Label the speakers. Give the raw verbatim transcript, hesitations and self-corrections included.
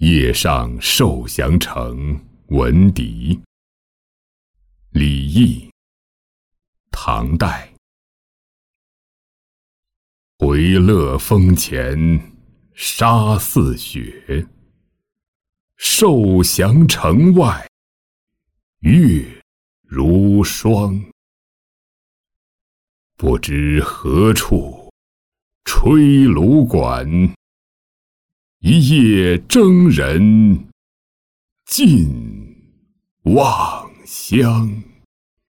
Speaker 1: 夜上受降城，闻笛。李益，唐代。回乐峰前沙似雪，受降城外月如霜。不知何处吹芦管，一夜征人尽望乡。